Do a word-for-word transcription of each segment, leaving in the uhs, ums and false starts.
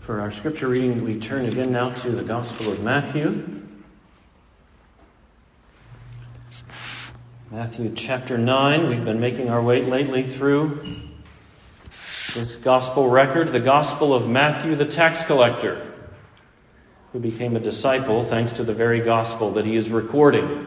For our scripture reading, we turn again now to the Gospel of Matthew. Matthew chapter nine. We've been making our way lately through this gospel record, the Gospel of Matthew, the tax collector, who became a disciple thanks to the very gospel that he is recording.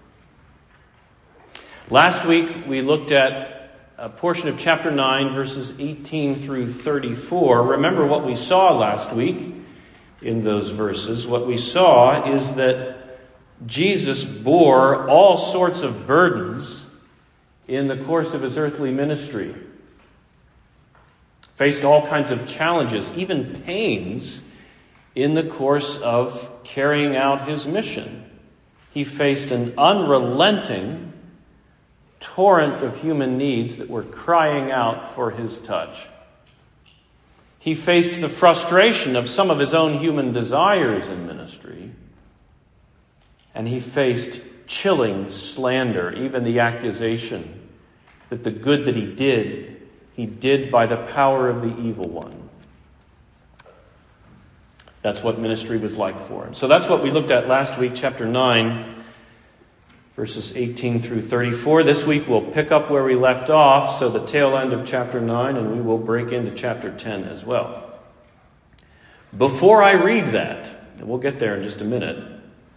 Last week, we looked at a portion of chapter nine, verses eighteen through thirty-four. Remember what we saw last week in those verses. What we saw is that Jesus bore all sorts of burdens in the course of his earthly ministry. Faced all kinds of challenges, even pains, in the course of carrying out his mission. He faced an unrelenting torrent of human needs that were crying out for his touch. He faced the frustration of some of his own human desires in ministry. And he faced chilling slander, even the accusation that the good that he did, he did by the power of the evil one. That's what ministry was like for him. So that's what we looked at last week, chapter nine, verses eighteen through thirty-four. This week we'll pick up where we left off, so the tail end of chapter nine, and we will break into chapter ten as well. Before I read that, and we'll get there in just a minute,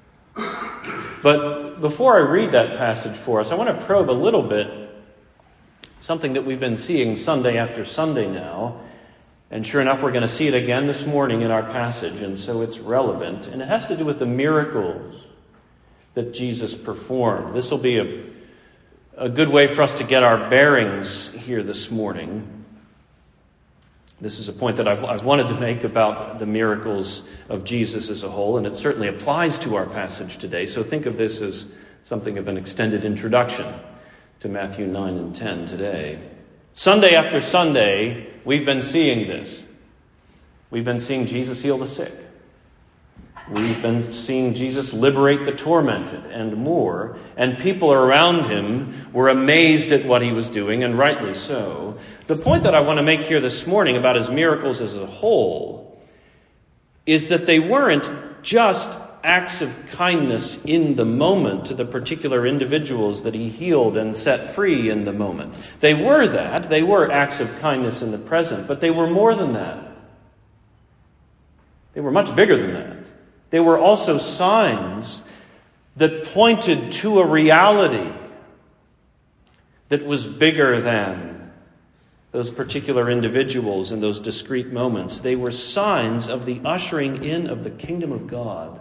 but before I read that passage for us, I want to probe a little bit something that we've been seeing Sunday after Sunday now. And sure enough, we're going to see it again this morning in our passage, and so it's relevant. And it has to do with the miracles that Jesus performed. This will be a, a good way for us to get our bearings here this morning. This is a point that I've, I've wanted to make about the miracles of Jesus as a whole, and it certainly applies to our passage today. So think of this as something of an extended introduction to Matthew nine and ten today. Sunday after Sunday, we've been seeing this. We've been seeing Jesus heal the sick. We've been seeing Jesus liberate the tormented and more. And people around him were amazed at what he was doing, and rightly so. The point that I want to make here this morning about his miracles as a whole is that they weren't just acts of kindness in the moment to the particular individuals that he healed and set free in the moment. They were that. They were acts of kindness in the present, but they were more than that. They were much bigger than that. They were also signs that pointed to a reality that was bigger than those particular individuals in those discrete moments. They were signs of the ushering in of the kingdom of God.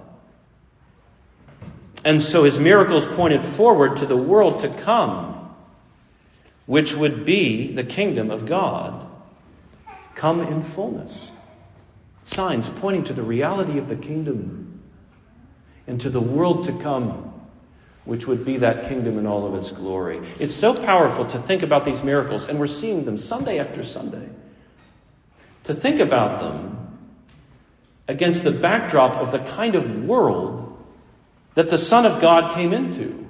And so his miracles pointed forward to the world to come, which would be the kingdom of God come in fullness. Signs pointing to the reality of the kingdom and to the world to come, which would be that kingdom in all of its glory. It's so powerful to think about these miracles, and we're seeing them Sunday after Sunday. To think about them against the backdrop of the kind of world that the Son of God came into.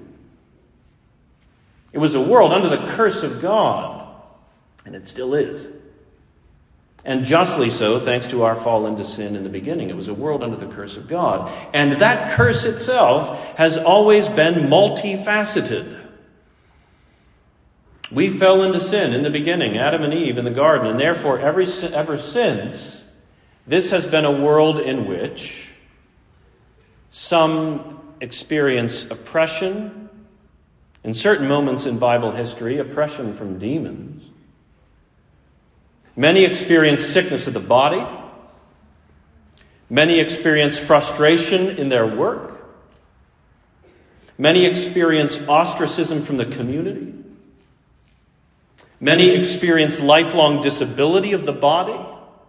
It was a world under the curse of God, and it still is. And justly so, thanks to our fall into sin in the beginning. It was a world under the curse of God. And that curse itself has always been multifaceted. We fell into sin in the beginning, Adam and Eve in the garden, and therefore every, ever since, this has been a world in which some experience oppression, in certain moments in Bible history, oppression from demons. Many experience sickness of the body. Many experience frustration in their work. Many experience ostracism from the community. Many experience lifelong disability of the body.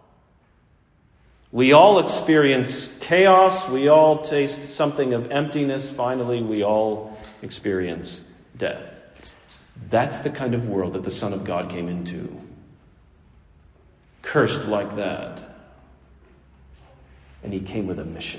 We all experience chaos. We all taste something of emptiness. Finally, we all experience death. That's the kind of world that the Son of God came into. Cursed like that. And he came with a mission.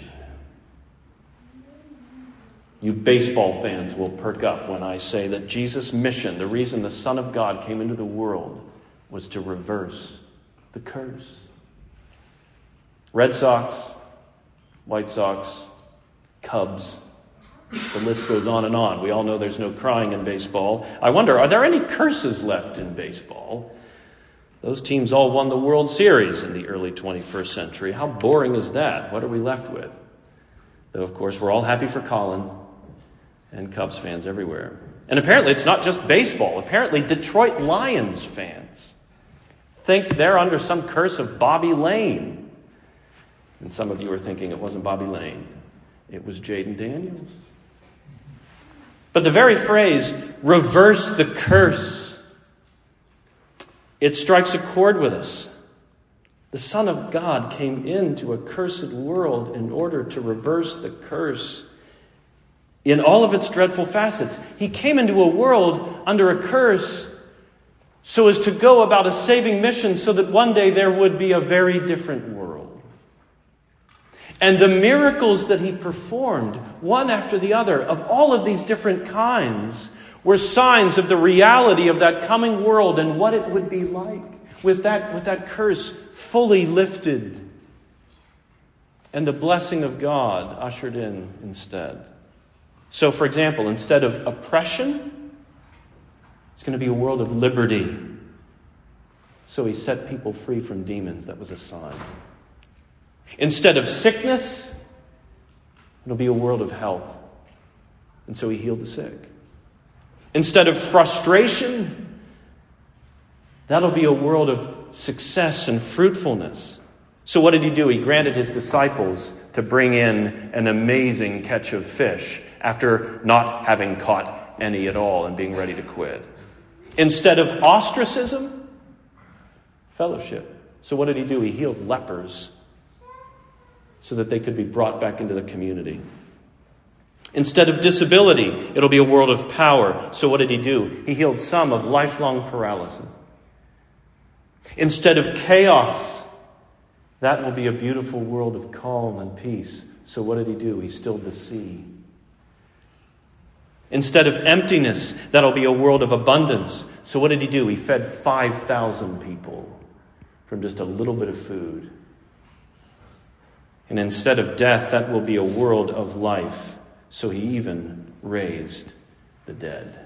You baseball fans will perk up when I say that Jesus' mission, the reason the Son of God came into the world, was to reverse the curse. Red Sox, White Sox, Cubs. The list goes on and on. We all know there's no crying in baseball. I wonder, are there any curses left in baseball? Those teams all won the World Series in the early twenty-first century. How boring is that? What are we left with? Though, of course, we're all happy for Colin and Cubs fans everywhere. And apparently it's not just baseball. Apparently Detroit Lions fans think they're under some curse of Bobby Lane. And some of you are thinking it wasn't Bobby Lane. It was Jaden Daniels. But the very phrase, reverse the curse, it strikes a chord with us. The Son of God came into a cursed world in order to reverse the curse in all of its dreadful facets. He came into a world under a curse so as to go about a saving mission so that one day there would be a very different world. And the miracles that he performed, one after the other, of all of these different kinds, were signs of the reality of that coming world and what it would be like with that, with that curse fully lifted and the blessing of God ushered in instead. So, for example, instead of oppression, it's going to be a world of liberty. So he set people free from demons. That was a sign. Instead of sickness, it'll be a world of health. And so he healed the sick. Instead of frustration, that'll be a world of success and fruitfulness. So what did he do? He granted his disciples to bring in an amazing catch of fish after not having caught any at all and being ready to quit. Instead of ostracism, fellowship. So what did he do? He healed lepers so that they could be brought back into the community. Instead of disability, it'll be a world of power. So what did he do? He healed some of lifelong paralysis. Instead of chaos, that will be a beautiful world of calm and peace. So what did he do? He stilled the sea. Instead of emptiness, that'll be a world of abundance. So what did he do? He fed five thousand people from just a little bit of food. And instead of death, that will be a world of life. So he even raised the dead.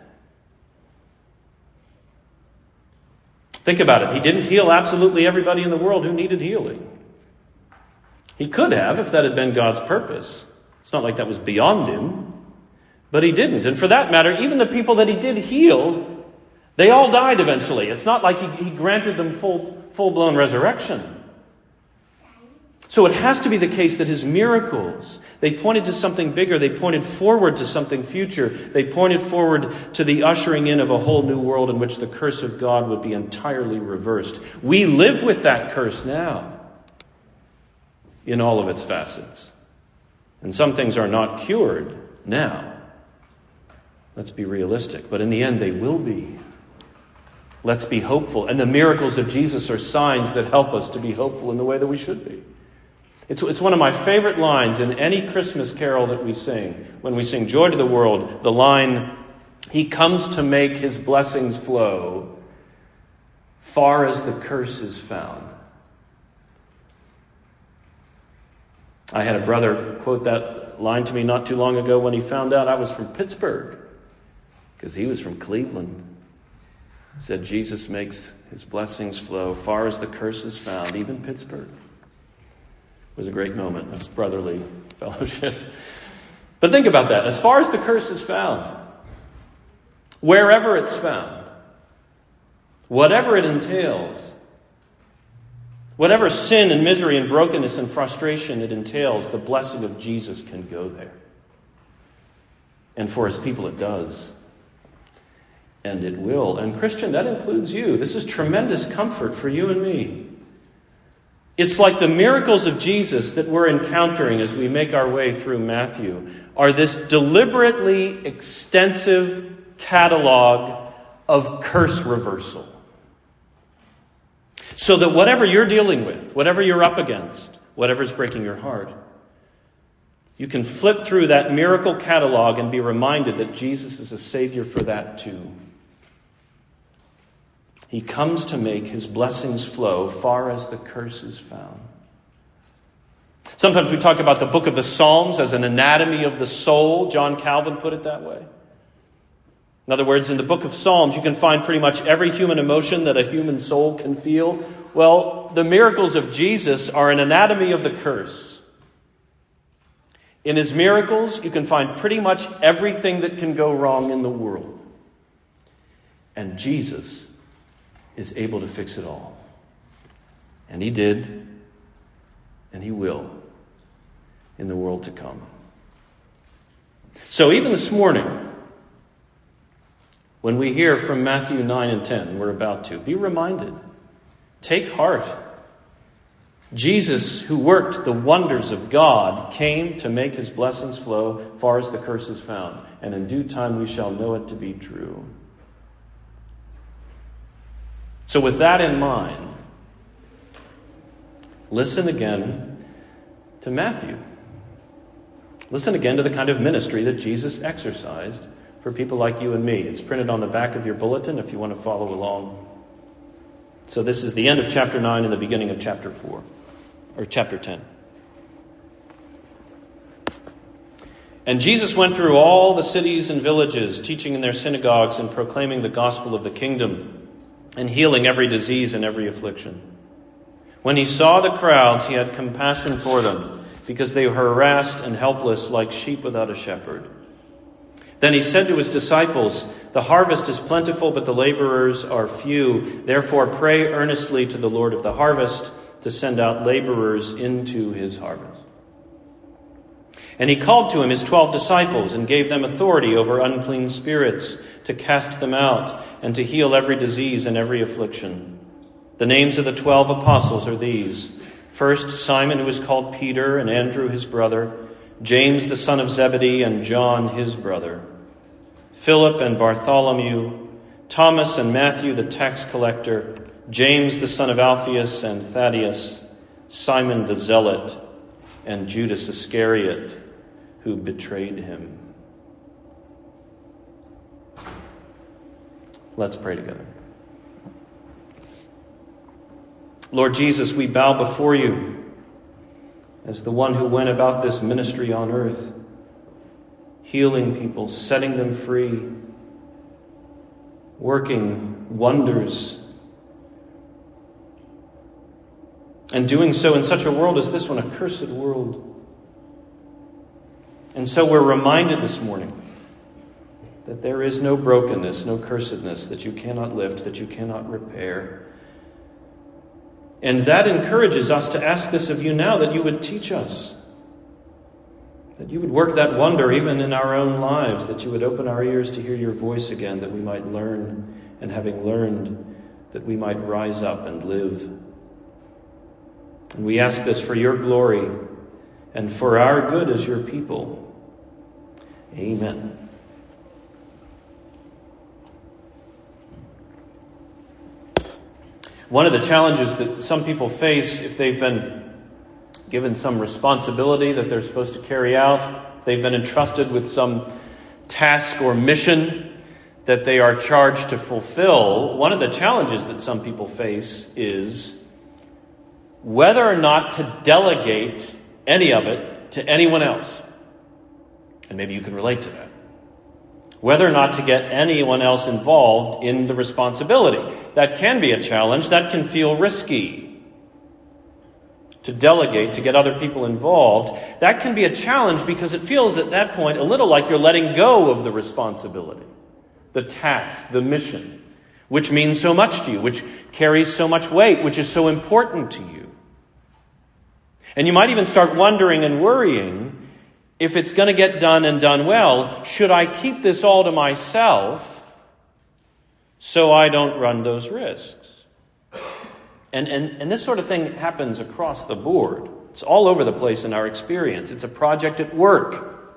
Think about it. He didn't heal absolutely everybody in the world who needed healing. He could have if that had been God's purpose. It's not like that was beyond him. But he didn't. And for that matter, even the people that he did heal, they all died eventually. It's not like he, he granted them full, full-blown resurrection. So it has to be the case that his miracles, they pointed to something bigger. They pointed forward to something future. They pointed forward to the ushering in of a whole new world in which the curse of God would be entirely reversed. We live with that curse now in all of its facets. And some things are not cured now. Let's be realistic. But in the end, they will be. Let's be hopeful. And the miracles of Jesus are signs that help us to be hopeful in the way that we should be. It's, it's one of my favorite lines in any Christmas carol that we sing. When we sing Joy to the World, the line, He comes to make His blessings flow, far as the curse is found. I had a brother quote that line to me not too long ago when he found out I was from Pittsburgh, because he was from Cleveland. He said, Jesus makes His blessings flow, far as the curse is found, even Pittsburgh. It was a great moment of brotherly fellowship. But think about that. As far as the curse is found, wherever it's found, whatever it entails, whatever sin and misery and brokenness and frustration it entails, the blessing of Jesus can go there. And for His people it does. And it will. And Christian, that includes you. This is tremendous comfort for you and me. It's like the miracles of Jesus that we're encountering as we make our way through Matthew are this deliberately extensive catalog of curse reversal. So that whatever you're dealing with, whatever you're up against, whatever's breaking your heart, you can flip through that miracle catalog and be reminded that Jesus is a Savior for that too. He comes to make His blessings flow far as the curse is found. Sometimes we talk about the book of the Psalms as an anatomy of the soul. John Calvin put it that way. In other words, in the book of Psalms, you can find pretty much every human emotion that a human soul can feel. Well, the miracles of Jesus are an anatomy of the curse. In his miracles, you can find pretty much everything that can go wrong in the world. And Jesus is able to fix it all. And he did, and he will in the world to come. So even this morning, when we hear from Matthew nine and ten, we're about to, be reminded, take heart. Jesus, who worked the wonders of God, came to make his blessings flow far as the curse is found. And in due time we shall know it to be true. So with that in mind, listen again to Matthew. Listen again to the kind of ministry that Jesus exercised for people like you and me. It's printed on the back of your bulletin if you want to follow along. So this is the end of chapter nine and the beginning of chapter four, or chapter ten. And Jesus went through all the cities and villages, teaching in their synagogues and proclaiming the gospel of the kingdom, and healing every disease and every affliction. When he saw the crowds, he had compassion for them, because they were harassed and helpless like sheep without a shepherd. Then he said to his disciples, the harvest is plentiful, but the laborers are few. Therefore pray earnestly to the Lord of the harvest to send out laborers into his harvest. And he called to him his twelve disciples and gave them authority over unclean spirits to cast them out and to heal every disease and every affliction. The names of the twelve apostles are these. First, Simon, who is called Peter, and Andrew his brother, James the son of Zebedee, and John his brother, Philip and Bartholomew, Thomas and Matthew the tax collector, James the son of Alphaeus and Thaddeus, Simon the zealot, and Judas Iscariot, who betrayed him. Let's pray together. Lord Jesus, we bow before you as the one who went about this ministry on earth, healing people, setting them free, working wonders, and doing so in such a world as this one, a cursed world. And so we're reminded this morning that there is no brokenness, no cursedness that you cannot lift, that you cannot repair. And that encourages us to ask this of you now, that you would teach us, that you would work that wonder even in our own lives, that you would open our ears to hear your voice again, that we might learn, and having learned, that we might rise up and live. And we ask this for your glory and for our good as your people. Amen. One of the challenges that some people face if they've been given some responsibility that they're supposed to carry out, if they've been entrusted with some task or mission that they are charged to fulfill, one of the challenges that some people face is whether or not to delegate any of it to anyone else. And maybe you can relate to that. Whether or not to get anyone else involved in the responsibility. That can be a challenge. That can feel risky. To delegate, to get other people involved. That can be a challenge because it feels at that point a little like you're letting go of the responsibility, the task, the mission, which means so much to you, which carries so much weight, which is so important to you. And you might even start wondering and worrying, if it's going to get done and done well, should I keep this all to myself so I don't run those risks? And, and, and this sort of thing happens across the board. It's all over the place in our experience. It's a project at work.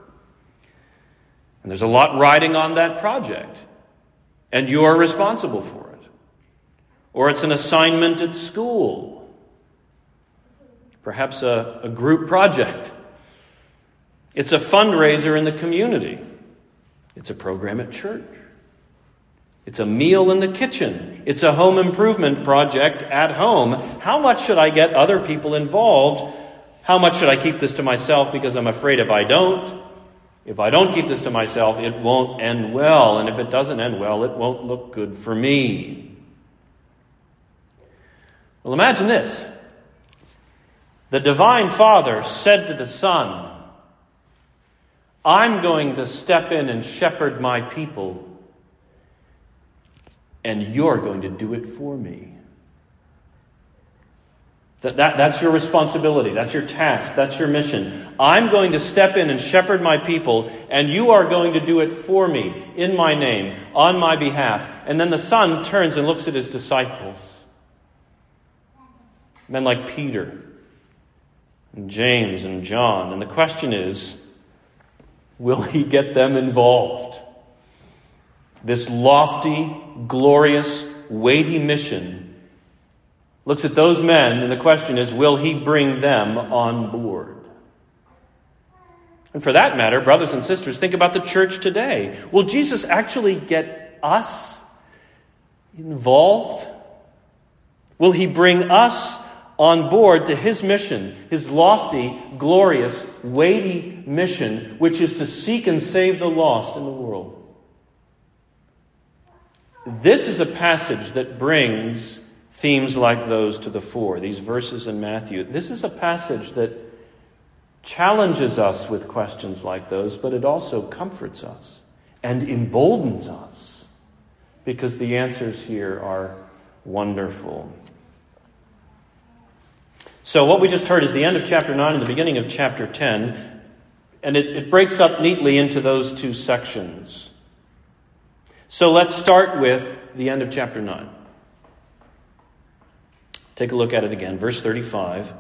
And there's a lot riding on that project. And you are responsible for it. Or it's an assignment at school. Perhaps a, a group project. It's a fundraiser in the community. It's a program at church. It's a meal in the kitchen. It's a home improvement project at home. How much should I get other people involved How much should I keep this to myself? Because I'm afraid if I don't, if I don't keep this to myself, it won't end well. And if it doesn't end well, it won't look good for me. Well, imagine this. The Divine Father said to the Son, I'm going to step in and shepherd my people, and you're going to do it for me. That, that, that's your responsibility. That's your task. That's your mission. I'm going to step in and shepherd my people, and you are going to do it for me, in my name, on my behalf. And then the Son turns and looks at his disciples. Men like Peter and James and John. And the question is, will he get them involved? This lofty, glorious, weighty mission looks at those men, and the question is, will he bring them on board? And for that matter, brothers and sisters, think about the church today. Will Jesus actually get us involved? Will he bring us on board to his mission, his lofty, glorious, weighty mission, which is to seek and save the lost in the world? This is a passage that brings themes like those to the fore, these verses in Matthew. This is a passage that challenges us with questions like those, but it also comforts us and emboldens us because the answers here are wonderful. So what we just heard is the end of chapter nine and the beginning of chapter ten, and it, it breaks up neatly into those two sections. So let's start with the end of chapter nine. Take a look at it again. Verse thirty-five.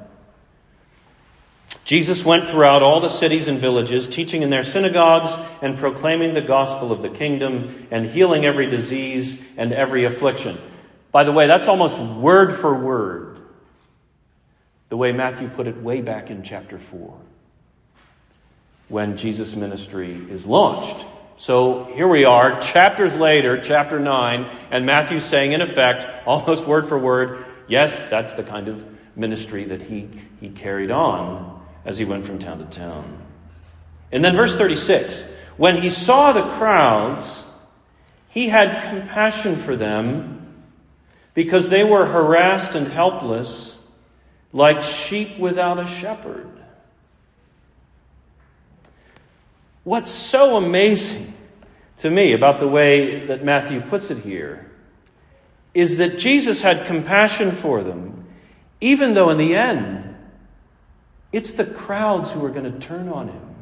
Jesus went throughout all the cities and villages, teaching in their synagogues and proclaiming the gospel of the kingdom and healing every disease and every affliction. By the way, that's almost word for word the way Matthew put it way back in chapter four, when Jesus' ministry is launched. So here we are, chapters later, chapter nine, and Matthew's saying, in effect, almost word for word, yes, that's the kind of ministry that he, he carried on as he went from town to town. And then verse thirty-six, when he saw the crowds, he had compassion for them because they were harassed and helpless, like sheep without a shepherd. What's so amazing to me about the way that Matthew puts it here is that Jesus had compassion for them, even though in the end, it's the crowds who are going to turn on him.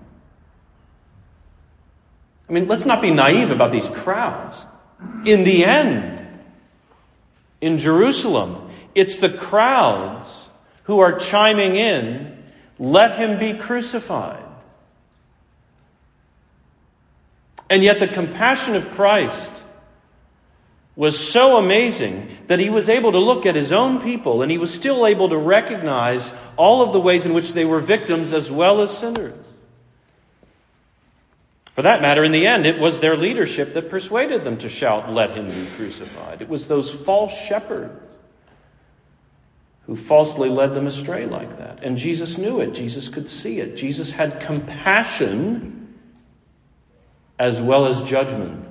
I mean, let's not be naive about these crowds. In the end, in Jerusalem, it's the crowds who are chiming in, let him be crucified. And yet the compassion of Christ was so amazing that he was able to look at his own people and he was still able to recognize all of the ways in which they were victims as well as sinners. For that matter, in the end, it was their leadership that persuaded them to shout, let him be crucified. It was those false shepherds who falsely led them astray like that. And Jesus knew it. Jesus could see it. Jesus had compassion as well as judgment.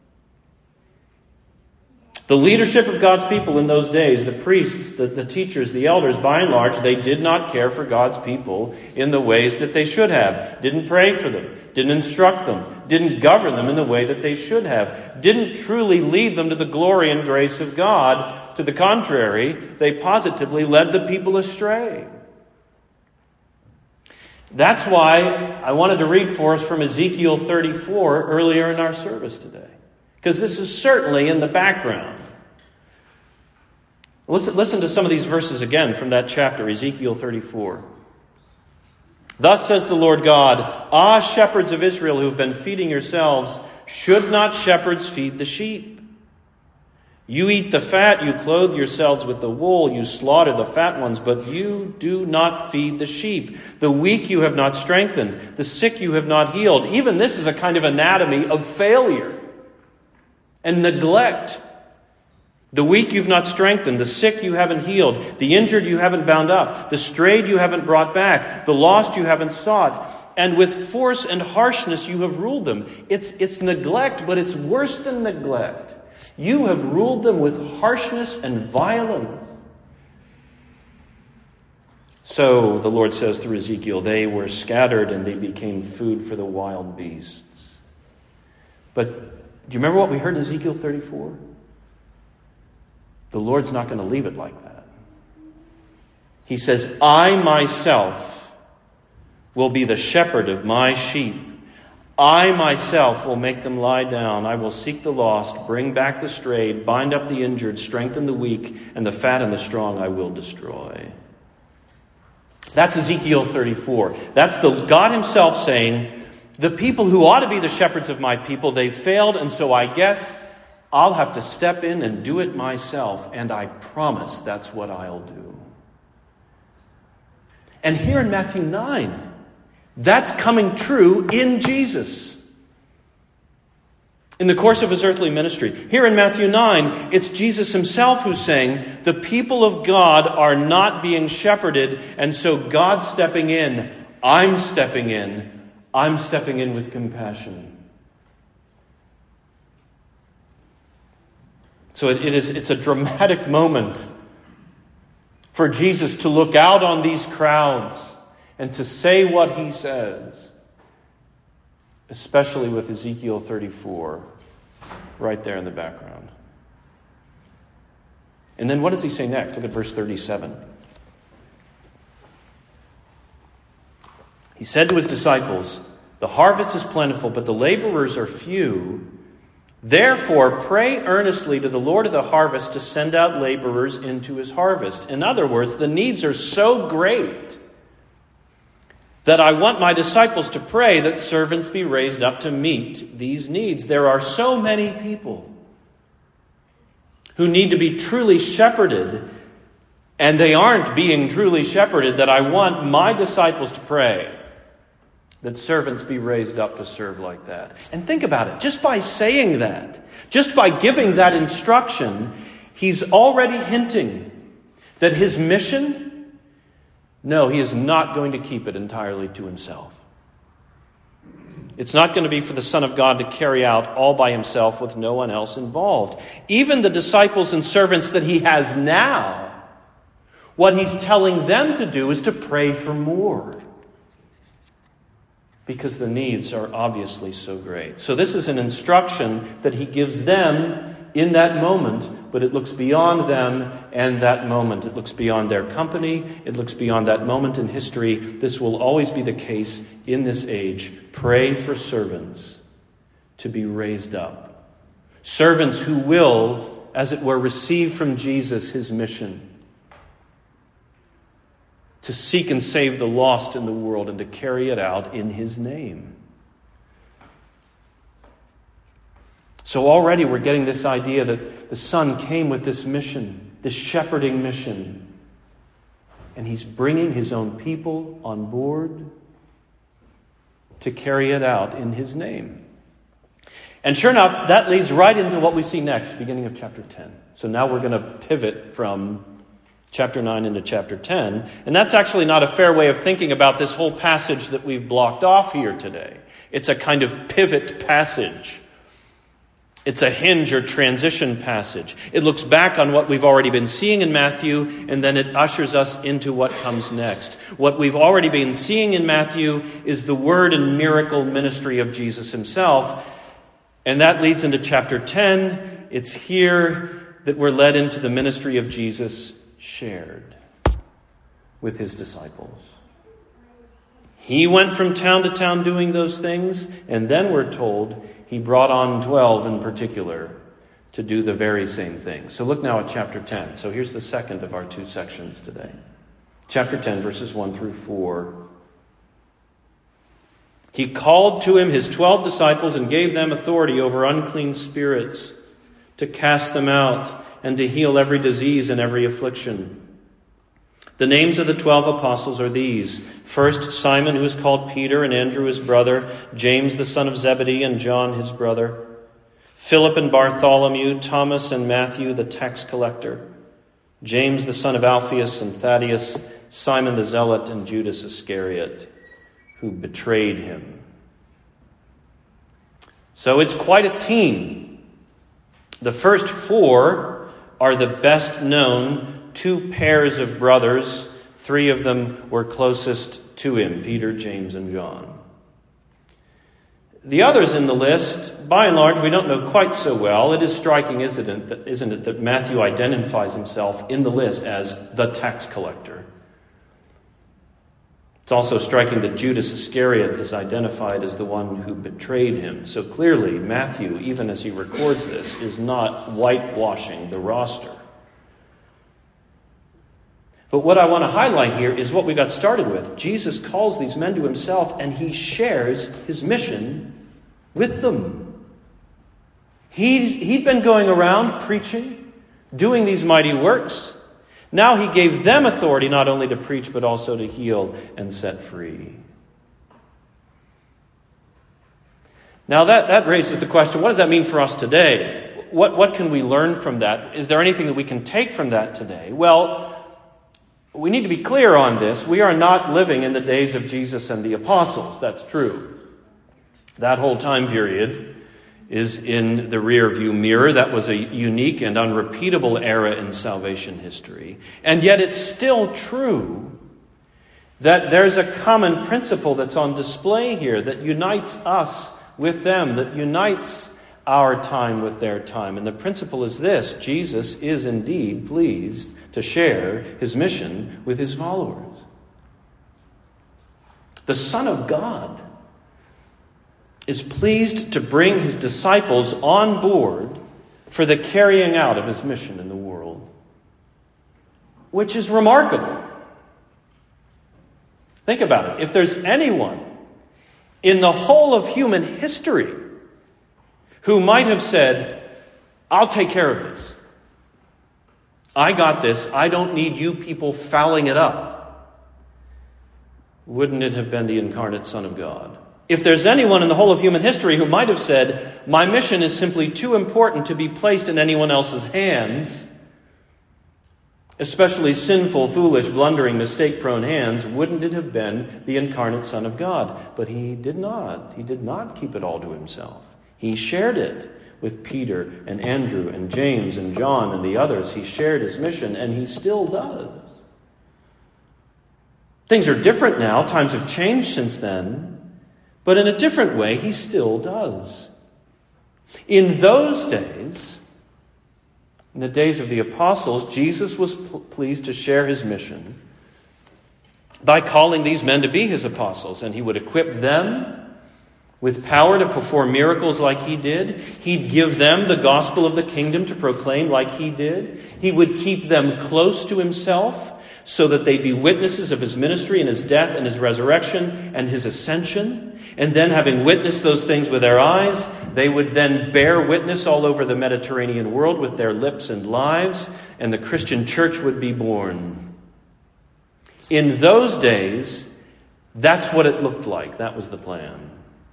The leadership of God's people in those days, the priests, the, the teachers, the elders, by and large, they did not care for God's people in the ways that they should have. Didn't pray for them. Didn't instruct them. Didn't govern them in the way that they should have. Didn't truly lead them to the glory and grace of God. To the contrary, they positively led the people astray. That's why I wanted to read for us from Ezekiel thirty-four earlier in our service today. Because this is certainly in the background. Listen, listen to some of these verses again from that chapter, Ezekiel thirty-four. Thus says the Lord God, ah, shepherds of Israel who have been feeding yourselves, should not shepherds feed the sheep? You eat the fat, you clothe yourselves with the wool, you slaughter the fat ones, but you do not feed the sheep. The weak you have not strengthened, the sick you have not healed. Even this is a kind of anatomy of failure and neglect. The weak you've not strengthened, the sick you haven't healed, the injured you haven't bound up, the strayed you haven't brought back, the lost you haven't sought, and with force and harshness you have ruled them. It's, it's neglect, but it's worse than neglect. You have ruled them with harshness and violence. So, the Lord says through Ezekiel, they were scattered and they became food for the wild beasts. But do you remember what we heard in Ezekiel thirty-four? The Lord's not going to leave it like that. He says, I myself will be the shepherd of my sheep. I myself will make them lie down. I will seek the lost, bring back the strayed, bind up the injured, strengthen the weak, and the fat and the strong I will destroy. That's Ezekiel thirty-four. That's the God himself saying, the people who ought to be the shepherds of my people, they failed, and so I guess I'll have to step in and do it myself, and I promise that's what I'll do. And here in Matthew nine, that's coming true in Jesus. In the course of his earthly ministry. Here in Matthew nine, it's Jesus himself who's saying, the people of God are not being shepherded, and so God's stepping in. I'm stepping in. I'm stepping in with compassion. So it, it is, it's a dramatic moment for Jesus to look out on these crowds and to say what he says, especially with Ezekiel thirty-four right there in the background. And then what does he say next? Look at verse thirty-seven. He said to his disciples, the harvest is plentiful, but the laborers are few. Therefore, pray earnestly to the Lord of the harvest to send out laborers into his harvest. In other words, the needs are so great that I want my disciples to pray that servants be raised up to meet these needs. There are so many people who need to be truly shepherded, and they aren't being truly shepherded, that I want my disciples to pray that servants be raised up to serve like that. And think about it. Just by saying that, just by giving that instruction, he's already hinting that his mission, no, he is not going to keep it entirely to himself. It's not going to be for the Son of God to carry out all by himself with no one else involved. Even the disciples and servants that he has now, what he's telling them to do is to pray for more. Because the needs are obviously so great. So this is an instruction that he gives them in that moment, but it looks beyond them and that moment. It looks beyond their company. It looks beyond that moment in history. This will always be the case in this age. Pray for servants to be raised up. Servants who will, as it were, receive from Jesus his mission to seek and save the lost in the world and to carry it out in his name. So already we're getting this idea that the Son came with this mission, this shepherding mission, and he's bringing his own people on board to carry it out in his name. And sure enough, that leads right into what we see next, beginning of chapter ten. So now we're going to pivot from chapter nine into chapter ten. And that's actually not a fair way of thinking about this whole passage that we've blocked off here today. It's a kind of pivot passage. It's a hinge or transition passage. It looks back on what we've already been seeing in Matthew, and then it ushers us into what comes next. What we've already been seeing in Matthew is the word and miracle ministry of Jesus himself. And that leads into chapter ten. It's here that we're led into the ministry of Jesus shared with his disciples. He went from town to town doing those things, and then we're told he brought on twelve in particular to do the very same thing. So look now at chapter ten. So here's the second of our two sections today. Chapter ten, verses one through four. He called to him his twelve disciples and gave them authority over unclean spirits to cast them out and to heal every disease and every affliction. The names of the twelve apostles are these. First, Simon, who is called Peter, and Andrew his brother, James the son of Zebedee, and John his brother. Philip and Bartholomew, Thomas and Matthew the tax collector, James the son of Alphaeus and Thaddeus, Simon the Zealot, and Judas Iscariot, who betrayed him. So it's quite a team. The first four are the best known two pairs of brothers. Three of them were closest to him, Peter, James, and John. The others in the list, by and large, we don't know quite so well. It is striking, isn't it, that, isn't it, that Matthew identifies himself in the list as the tax collector. It's also striking that Judas Iscariot is identified as the one who betrayed him. So clearly, Matthew, even as he records this, is not whitewashing the roster. But what I want to highlight here is what we got started with. Jesus calls these men to himself, and he shares his mission with them. He's, he'd been going around preaching, doing these mighty works. Now he gave them authority not only to preach, but also to heal and set free. Now that, that raises the question, what does that mean for us today? What, what can we learn from that? Is there anything that we can take from that today? Well, we need to be clear on this. We are not living in the days of Jesus and the apostles. That's true. That whole time period is in the rearview mirror. That was a unique and unrepeatable era in salvation history. And yet it's still true that there's a common principle that's on display here that unites us with them, that unites our time with their time. And the principle is this: Jesus is indeed pleased to share his mission with his followers. The Son of God is pleased to bring his disciples on board for the carrying out of his mission in the world, which is remarkable. Think about it. If there's anyone in the whole of human history who might have said, I'll take care of this. I got this. I don't need you people fouling it up. Wouldn't it have been the incarnate Son of God? If there's anyone in the whole of human history who might have said, my mission is simply too important to be placed in anyone else's hands, especially sinful, foolish, blundering, mistake-prone hands, wouldn't it have been the incarnate Son of God? But he did not. He did not keep it all to himself. He shared it with Peter and Andrew and James and John and the others. He shared his mission, and he still does. Things are different now. Times have changed since then. But in a different way, he still does. In those days, in the days of the apostles, Jesus was pleased to share his mission by calling these men to be his apostles, and he would equip them with power to perform miracles like he did. He'd give them the gospel of the kingdom to proclaim like he did. He would keep them close to himself so that they'd be witnesses of his ministry and his death and his resurrection and his ascension. And then, having witnessed those things with their eyes, they would then bear witness all over the Mediterranean world with their lips and lives, and the Christian church would be born. In those days, that's what it looked like. That was the plan.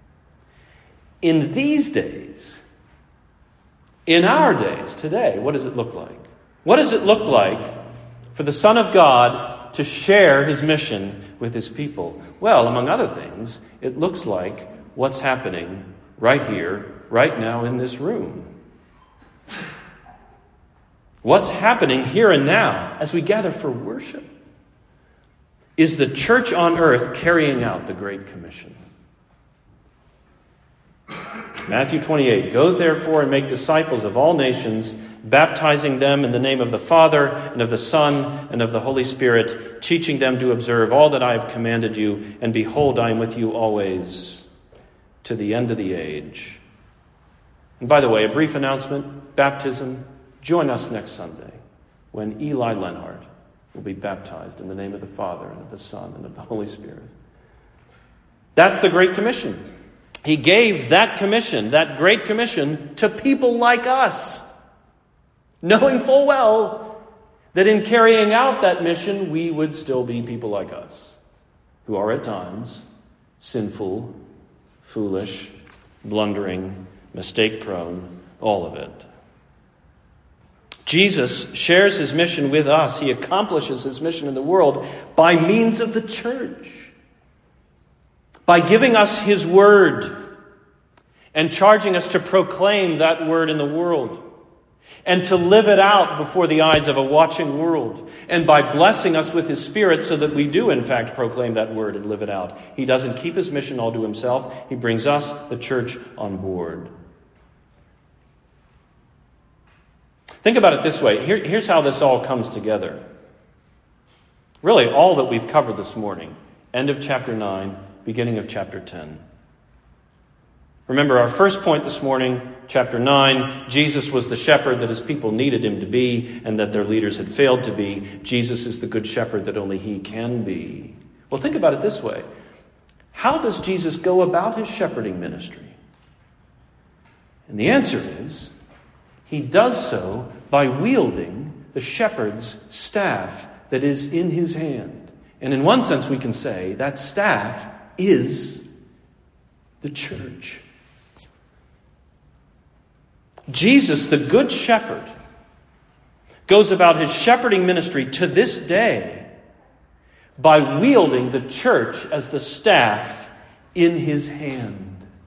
In these days, in our days, today, what does it look like? What does it look like for the Son of God to share his mission with his people? Well, among other things, it looks like what's happening right here, right now in this room. What's happening here and now as we gather for worship is the church on earth carrying out the Great Commission. Matthew twenty-eight, go therefore and make disciples of all nations, baptizing them in the name of the Father and of the Son and of the Holy Spirit, teaching them to observe all that I have commanded you. And behold, I am with you always to the end of the age. And by the way, a brief announcement, baptism. Join us next Sunday when Eli Lenhart will be baptized in the name of the Father and of the Son and of the Holy Spirit. That's the Great Commission. He gave that commission, that Great Commission, to people like us, knowing full well that in carrying out that mission, we would still be people like us, who are at times sinful, foolish, blundering, mistake-prone, all of it. Jesus shares his mission with us. He accomplishes his mission in the world by means of the church, by giving us his word and charging us to proclaim that word in the world and to live it out before the eyes of a watching world, and by blessing us with his Spirit so that we do in fact proclaim that word and live it out. He doesn't keep his mission all to himself. He brings us, the church, on board. Think about it this way. Here, here's how this all comes together. Really, all that we've covered this morning. End of chapter nine, beginning of chapter ten. Remember our first point this morning, chapter nine, Jesus was the shepherd that his people needed him to be and that their leaders had failed to be. Jesus is the good shepherd that only he can be. Well, think about it this way. How does Jesus go about his shepherding ministry? And the answer is, he does so by wielding the shepherd's staff that is in his hand. And in one sense, we can say that staff is the church. Jesus, the good shepherd, goes about his shepherding ministry to this day by wielding the church as the staff in his hand.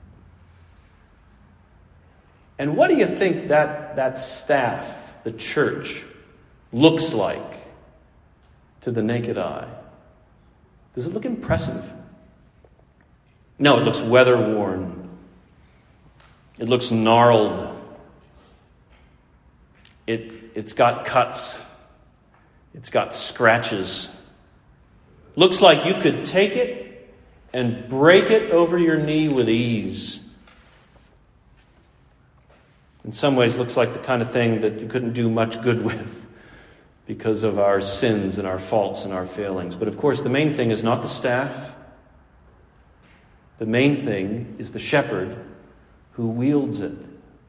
And what do you think that, that staff, the church, looks like to the naked eye? Does it look impressive? No, it looks weather-worn. It looks gnarled. It, it's got cuts. It's got scratches. Looks like you could take it and break it over your knee with ease. In some ways, looks like the kind of thing that you couldn't do much good with because of our sins and our faults and our failings. But of course, the main thing is not the staff. The main thing is the shepherd who wields it.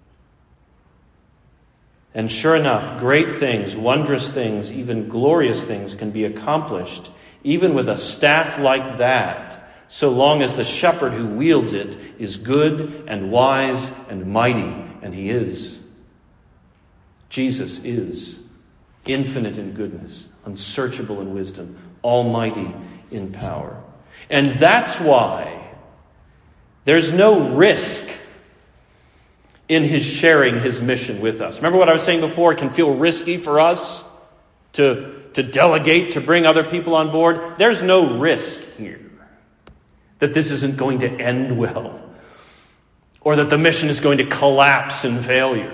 And sure enough, great things, wondrous things, even glorious things can be accomplished even with a staff like that, so long as the shepherd who wields it is good and wise and mighty, and he is. Jesus is infinite in goodness, unsearchable in wisdom, almighty in power. And that's why there's no risk in his sharing his mission with us. Remember what I was saying before? It can feel risky for us to, to delegate, to bring other people on board. There's no risk here that this isn't going to end well, or that the mission is going to collapse in failure.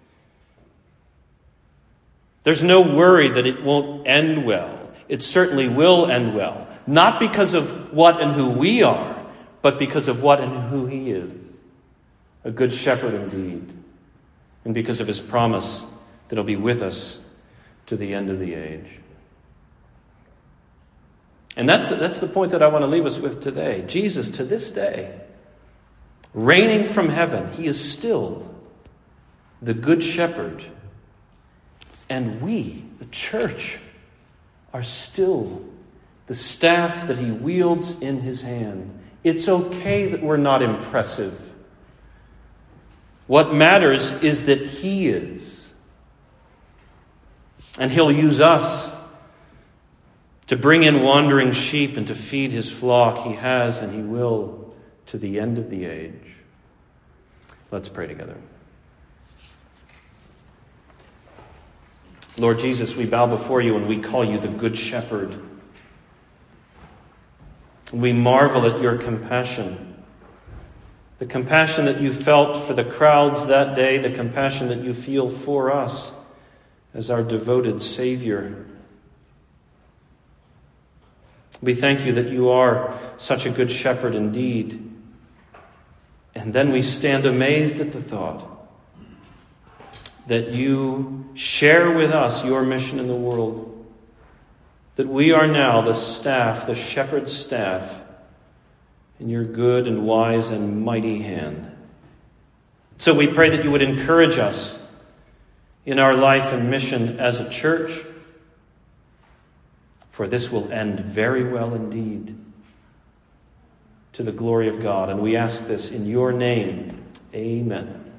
There's no worry that it won't end well. It certainly will end well. Not because of what and who we are, but because of what and who he is. A good shepherd indeed. And because of his promise that he'll be with us to the end of the age. And that's the, that's the point that I want to leave us with today. Jesus, to this day, reigning from heaven, he is still the good shepherd. And we, the church, are still the staff that he wields in his hand. It's okay that we're not impressive. What matters is that he is. And he'll use us to bring in wandering sheep and to feed his flock. He has and he will to the end of the age. Let's pray together. Lord Jesus, we bow before you and we call you the Good Shepherd. We marvel at your compassion. The compassion that you felt for the crowds that day, the compassion that you feel for us as our devoted Savior. We thank you that you are such a good shepherd indeed. And then we stand amazed at the thought that you share with us your mission in the world. That we are now the staff, the shepherd's staff, in your good and wise and mighty hand. So we pray that you would encourage us in our life and mission as a church, for this will end very well indeed to the glory of God. And we ask this in your name. Amen.